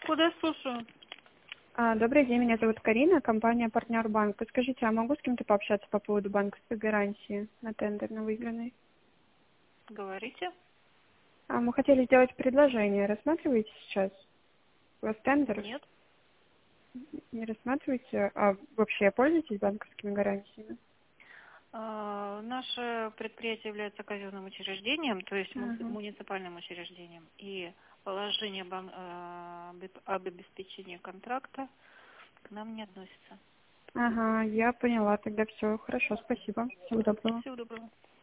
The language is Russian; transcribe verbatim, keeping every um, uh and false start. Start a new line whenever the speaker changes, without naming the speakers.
Алло, да, слушаю.
А, Добрый день, меня зовут Карина, компания «Партнер Банк». Подскажите, а могу с кем-то пообщаться по поводу банковской гарантии на тендер на выигранный?
Говорите.
А, мы хотели сделать предложение. Рассматриваете сейчас? У вас тендер?
Нет.
Не рассматриваете? А вообще пользуетесь банковскими гарантиями?
А, Наше предприятие является казенным учреждением, то есть муни-
Ага.
муниципальным учреждением. И положение бан- а, об об обеспечении контракта к нам не относится.
Ага, я поняла. Тогда все. Хорошо, спасибо. Всего доброго.
Всего доброго.